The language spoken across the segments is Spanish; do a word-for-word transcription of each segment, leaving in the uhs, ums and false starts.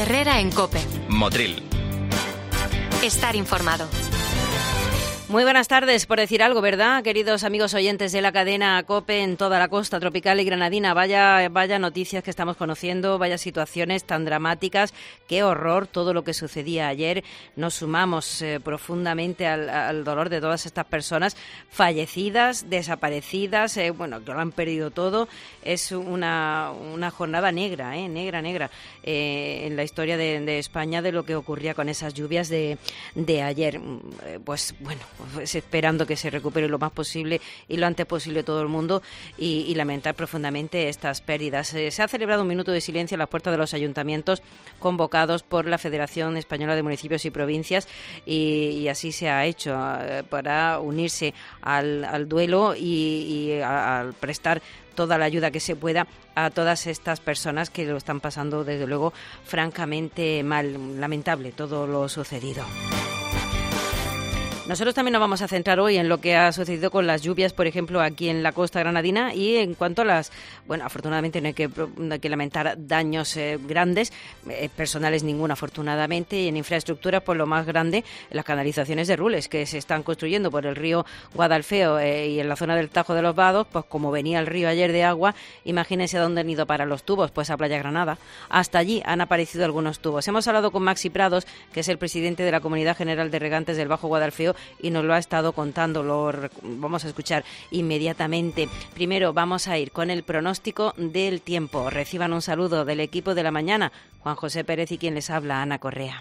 Herrera en COPE. Motril. Estar informado. Muy buenas tardes, por decir algo, ¿verdad? Queridos amigos oyentes de la cadena COPE en toda la costa tropical y granadina. Vaya, vaya noticias que estamos conociendo, vaya situaciones tan dramáticas. Qué horror todo lo que sucedía ayer. Nos sumamos eh, profundamente al, al dolor de todas estas personas fallecidas, desaparecidas, eh, bueno, que lo han perdido todo. Es una, una jornada negra, eh, negra, negra, eh, en la historia de, de España, de lo que ocurría con esas lluvias de, de ayer. Eh, pues bueno, pues esperando que se recupere lo más posible y lo antes posible todo el mundo y, y lamentar profundamente estas pérdidas. Eh, se ha celebrado un minuto de silencio a las puertas de los ayuntamientos convocados por la Federación Española de Municipios y Provincias y, y así se ha hecho eh, para unirse al, al duelo y, y al prestar toda la ayuda que se pueda a todas estas personas que lo están pasando, desde luego, francamente mal. Lamentable todo lo sucedido. Nosotros también nos vamos a centrar hoy en lo que ha sucedido con las lluvias, por ejemplo, aquí en la costa granadina y en cuanto a las, bueno, afortunadamente no hay que, no hay que lamentar daños eh, grandes, eh, personales ninguno afortunadamente, y en infraestructura por lo más grande, las canalizaciones de Rules que se están construyendo por el río Guadalfeo eh, y en la zona del Tajo de los Vados, pues como venía el río ayer de agua, imagínense a dónde han ido para los tubos, pues a Playa Granada. Hasta allí han aparecido algunos tubos. Hemos hablado con Maxi Prados, que es el presidente de la Comunidad General de Regantes del Bajo Guadalfeo, y nos lo ha estado contando, lo vamos a escuchar inmediatamente. Primero vamos a ir con el pronóstico del tiempo. Reciban un saludo del equipo de la mañana, Juan José Pérez y quien les habla, Ana Correa.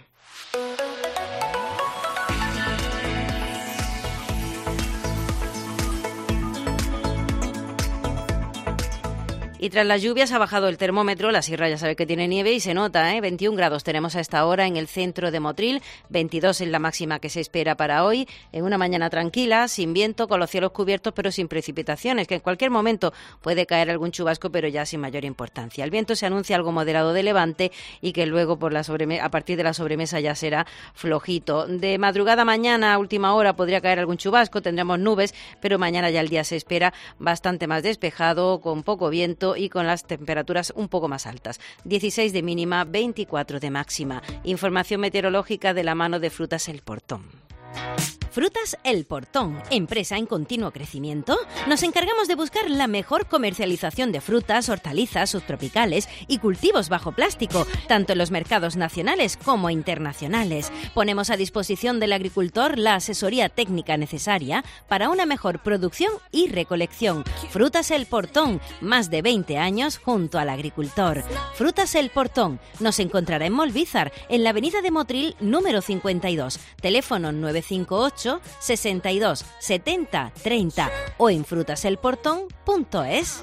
Y tras las lluvias ha bajado el termómetro, la sierra ya sabe que tiene nieve y se nota, ¿eh? veintiún grados tenemos a esta hora en el centro de Motril, veintidós en la máxima que se espera para hoy, en una mañana tranquila, sin viento, con los cielos cubiertos pero sin precipitaciones, que en cualquier momento puede caer algún chubasco pero ya sin mayor importancia. El viento se anuncia algo moderado de levante y que luego por la sobreme- a partir de la sobremesa ya será flojito. De madrugada mañana a última hora podría caer algún chubasco, tendremos nubes, pero mañana ya el día se espera bastante más despejado, con poco viento y con las temperaturas un poco más altas. dieciséis de mínima, veinticuatro de máxima. Información meteorológica de la mano de Frutas El Portón. Frutas El Portón, empresa en continuo crecimiento. Nos encargamos de buscar la mejor comercialización de frutas, hortalizas, subtropicales y cultivos bajo plástico, tanto en los mercados nacionales como internacionales. Ponemos a disposición del agricultor la asesoría técnica necesaria para una mejor producción y recolección. Frutas El Portón, más de veinte años junto al agricultor. Frutas El Portón, nos encontrará en Molvízar, en la avenida de Motril número cincuenta y dos, teléfono nueve cinco ocho, sesenta y dos, setenta, treinta o en frutaselportón punto es.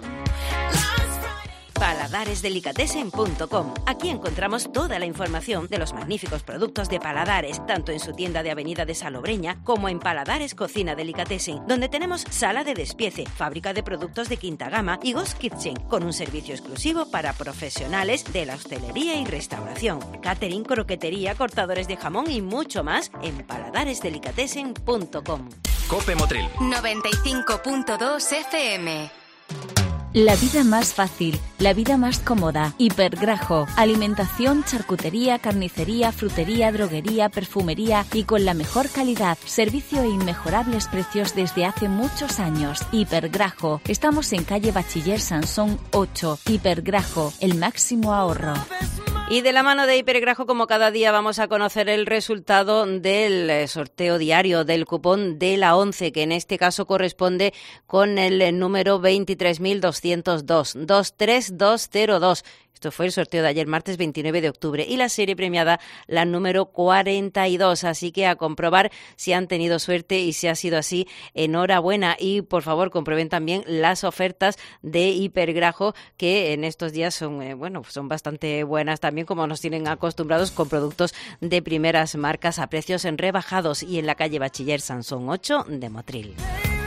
paladares delicatessen punto com. Aquí encontramos toda la información de los magníficos productos de Paladares, tanto en su tienda de Avenida de Salobreña como en Paladares Cocina Delicatessen, donde tenemos sala de despiece, fábrica de productos de quinta gama y Ghost Kitchen, con un servicio exclusivo para profesionales de la hostelería y restauración, catering, croquetería, cortadores de jamón y mucho más en paladares delicatessen punto com. COPE Motril. noventa y cinco punto dos F M. La vida más fácil, la vida más cómoda. Hipergrajo. Alimentación, charcutería, carnicería, frutería, droguería, perfumería y con la mejor calidad. Servicio e inmejorables precios desde hace muchos años. Hipergrajo. Estamos en calle Bachiller Sansón ocho. Hipergrajo. El máximo ahorro. Y de la mano de Hipergrajo, como cada día, vamos a conocer el resultado del sorteo diario del cupón de la ONCE, que en este caso corresponde con el número veintitrés mil doscientos dos, dos tres dos cero dos. Esto fue el sorteo de ayer, martes veintinueve de octubre, y la serie premiada, la número cuarenta y dos. Así que a comprobar si han tenido suerte y si ha sido así, enhorabuena. Y por favor, comprueben también las ofertas de Hipergrajo, que en estos días son, eh, bueno, son bastante buenas también, como nos tienen acostumbrados, con productos de primeras marcas a precios en rebajados, y en la calle Bachiller Sansón ocho de Motril.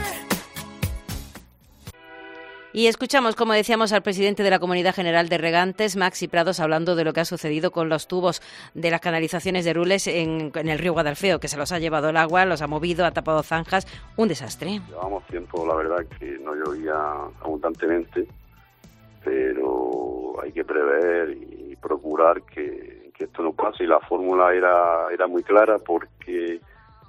Y escuchamos, como decíamos, al presidente de la Comunidad General de Regantes, Maxi Prados, hablando de lo que ha sucedido con los tubos de las canalizaciones de Rules en, en el río Guadalfeo, que se los ha llevado el agua, los ha movido, ha tapado zanjas. Un desastre. Llevamos tiempo, la verdad, que no llovía abundantemente, pero hay que prever y procurar que, que esto no pase, y la fórmula era, era muy clara porque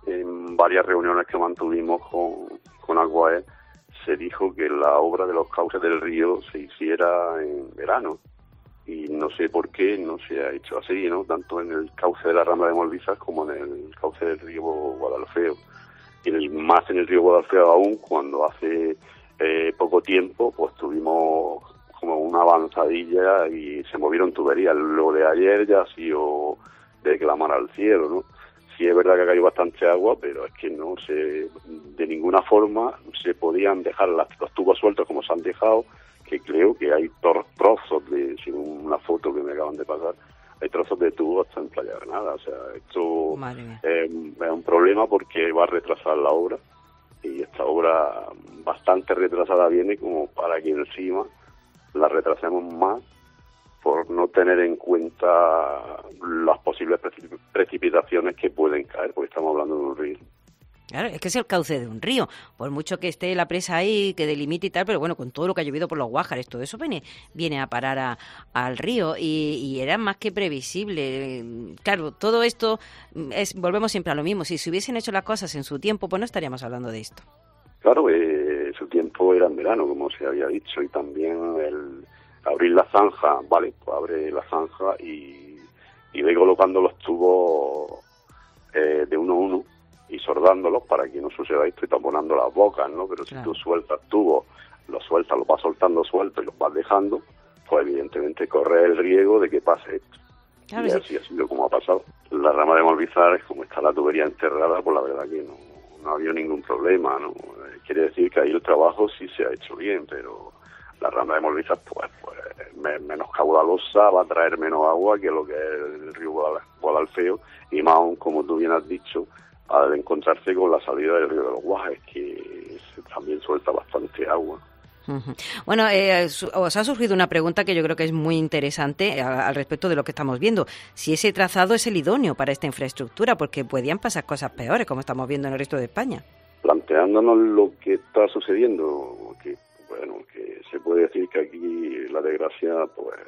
en varias reuniones que mantuvimos con, con Aguae se dijo que la obra de los cauces del río se hiciera en verano, y no sé por qué no se ha hecho así, ¿no? Tanto en el cauce de la Rambla de Molvízar como en el cauce del río Guadalfeo, y en el, más en el río Guadalfeo aún, cuando hace eh, poco tiempo pues tuvimos como una avanzadilla y se movieron tuberías. Lo de ayer ya ha sido de clamar al cielo, ¿no? Sí es verdad que ha caído bastante agua, pero es que no se, de ninguna forma se podían dejar las, los tubos sueltos como se han dejado, que creo que hay tor- trozos de, según una foto que me acaban de pasar, hay trozos de tubo hasta en Playa Granada. O sea, esto eh, es un problema porque va a retrasar la obra, y esta obra bastante retrasada viene como para que encima la retrasemos más por no tener en cuenta las posibles precip- precipitaciones que pueden caer, porque estamos hablando de un río. Claro, es que es el cauce de un río, por mucho que esté la presa ahí, que delimite y tal, pero bueno, con todo lo que ha llovido por los Guájares, todo eso viene viene a parar a, al río, y, y era más que previsible. Claro, todo esto, es volvemos siempre a lo mismo, si se hubiesen hecho las cosas en su tiempo, pues no estaríamos hablando de esto. Claro, eh, su tiempo era en verano, como se había dicho, y también el abrir la zanja, vale, pues abre la zanja y, y ve colocando los tubos eh, de uno a uno, y sordándolos para que no suceda esto y taponando las bocas, ¿no? Pero claro, si tú sueltas tubos, los sueltas, los vas soltando sueltos y los vas dejando, pues evidentemente corre el riesgo de que pase esto. Claro, y así sí ha sido como ha pasado. La Rambla de Molvízar, como está la tubería enterrada, pues la verdad que no, no ha habido ningún problema, ¿no? Quiere decir que ahí el trabajo sí se ha hecho bien, pero la Rambla de Molvízar, pues, pues me, menos caudalosa, va a traer menos agua que lo que es el río Guadalfeo, y más aún, como tú bien has dicho, al encontrarse con la salida del río de los Guajes, que también suelta bastante agua. Uh-huh. Bueno, eh, os ha surgido una pregunta que yo creo que es muy interesante al, al respecto de lo que estamos viendo. Si ese trazado es el idóneo para esta infraestructura, porque podían pasar cosas peores, como estamos viendo en el resto de España. Planteándonos lo que está sucediendo, que bueno, que se puede decir que aquí la desgracia pues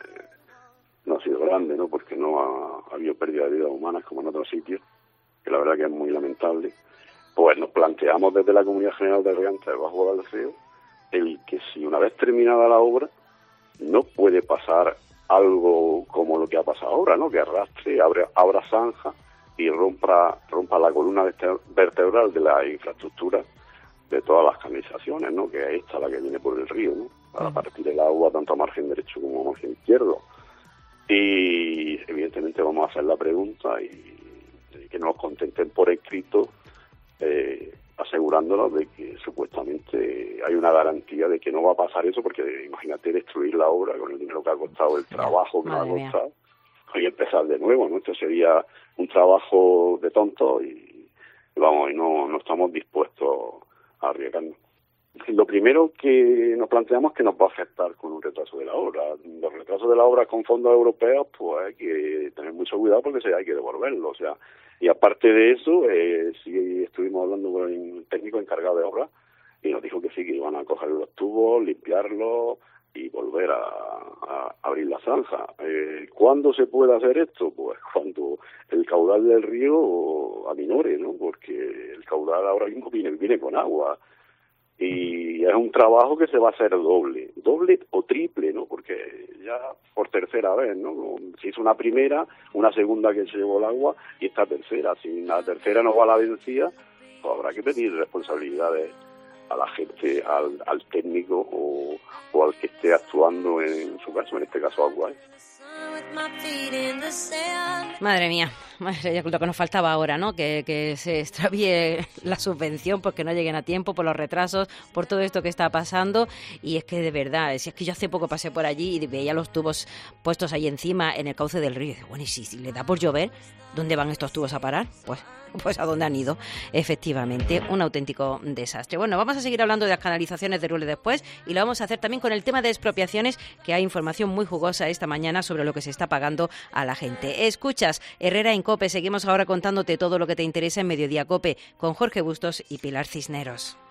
no ha sido grande, ¿no? Porque no ha, ha habido pérdida de vidas humanas como en otros sitios, que la verdad que es muy lamentable. Pues nos planteamos desde la Comunidad General de Regantes del Bajo Guadalfeo el que si una vez terminada la obra no puede pasar algo como lo que ha pasado ahora, ¿no? Que arrastre, abra, abra zanja y rompa, rompa la columna vertebral de la infraestructura de todas las canalizaciones, ¿no? Que es esta la que viene por el río, ¿no? Para partir el agua tanto a margen derecho como a margen izquierdo. Y evidentemente vamos a hacer la pregunta y que nos contenten por escrito, eh, asegurándonos de que supuestamente hay una garantía de que no va a pasar eso, porque imagínate destruir la obra con el dinero que ha costado, el trabajo que nos ha costado, y empezar de nuevo, ¿no? Esto sería un trabajo de tonto y, vamos, y no, no estamos dispuestos a arriesgarnos. Lo primero que nos planteamos es que nos va a afectar con un retraso de la obra. Los retrasos de la obra con fondos europeos, pues hay que tener mucho cuidado porque se hay que devolverlo. O sea, y aparte de eso, eh, sí estuvimos hablando con el técnico encargado de obra y nos dijo que sí, que iban a coger los tubos, limpiarlos y volver a, a abrir la zanja. Eh, ¿Cuándo se puede hacer esto? Pues cuando el caudal del río aminore, ¿no? Porque el caudal ahora mismo viene, viene con agua. Y es un trabajo que se va a hacer doble, doble o triple, ¿no? Porque ya por tercera vez, ¿no? Se hizo una primera, una segunda que se llevó el agua y esta tercera. Si la tercera no va a la vencida, pues habrá que pedir responsabilidades a la gente, al, al técnico o, o al que esté actuando en su caso, en este caso Aguae. Madre mía, madre mía, lo que nos faltaba ahora, ¿no? Que, que se extravíe la subvención porque no lleguen a tiempo, por los retrasos, por todo esto que está pasando. Y es que de verdad, si es que yo hace poco pasé por allí y veía los tubos puestos ahí encima en el cauce del río. Y digo, bueno, y si, si le da por llover, ¿dónde van estos tubos a parar? Pues pues a dónde han ido. Efectivamente, un auténtico desastre. Bueno, vamos a seguir hablando de las canalizaciones de Rules después y lo vamos a hacer también con el tema de expropiaciones, que hay información muy jugosa esta mañana sobre lo que se está pagando a la gente. Escuchas Herrera en COPE, seguimos ahora contándote todo lo que te interesa en Mediodía COPE con Jorge Bustos y Pilar Cisneros.